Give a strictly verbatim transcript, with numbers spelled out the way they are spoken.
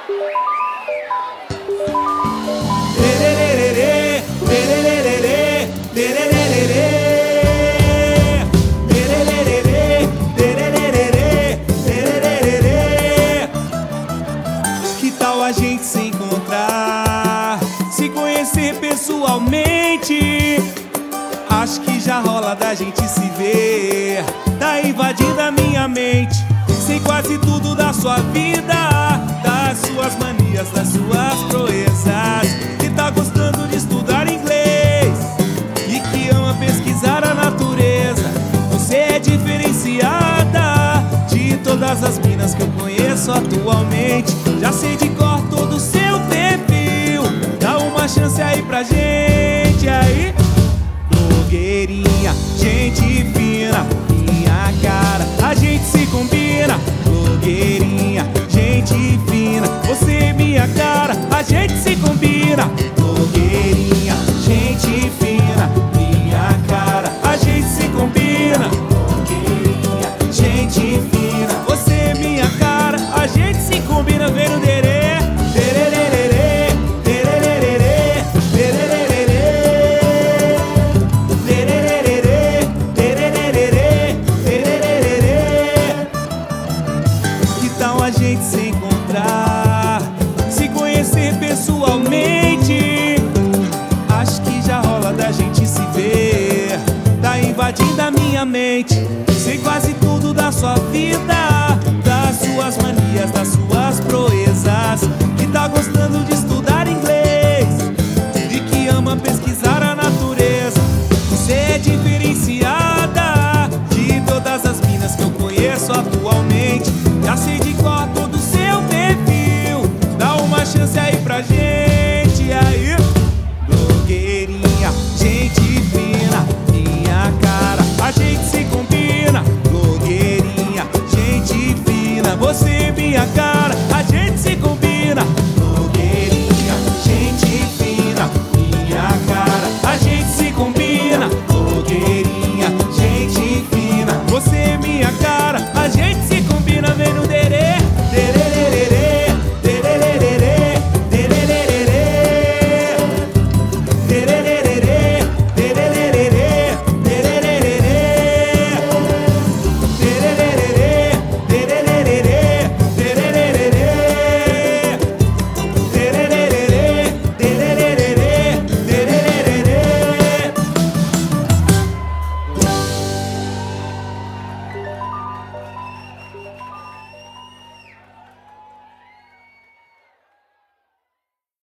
Tererê, tererê, tererê, tererê, tererê, tererê. Que tal a gente se encontrar, se conhecer pessoalmente? Acho que já rola da gente se ver. Tá invadindo a minha mente. Sei quase tudo da sua vida, das suas manias, das suas proezas. Que tá gostando de estudar inglês e que ama pesquisar a natureza. Você é diferenciada de todas as minas que eu conheço atualmente. Já sei de cor todo o seu perfil. Dá uma chance aí pra gente aí. Blogueirinha, gente fina, minha cara, a gente se combina. Blogueirinha, gente fina, você minha cara, a gente se combina. Blogueirinha, gente fina, minha cara, a gente se combina. Blogueirinha, gente fina, você minha cara, a gente se combina. Vem no derê, dererê, dererê, dererê, dererê, dererê, dererê. Que tal a gente se encontrar, se conhecer pessoalmente? Acho que já rola da gente se ver. Tá invadindo a minha mente. Sei quase tudo da sua vida, das suas manias, das suas proezas. Que tá gostando de estudar inglês e que ama pesquisar a natureza. Você é diferenciada de todas as minas que eu conheço atualmente. Já sei de cor todo o seu perfil. Dá uma chance aí pra gente aí. Blogueirinha, gente fina, minha cara, a gente se combina. Blogueirinha, gente fina, você minha cara.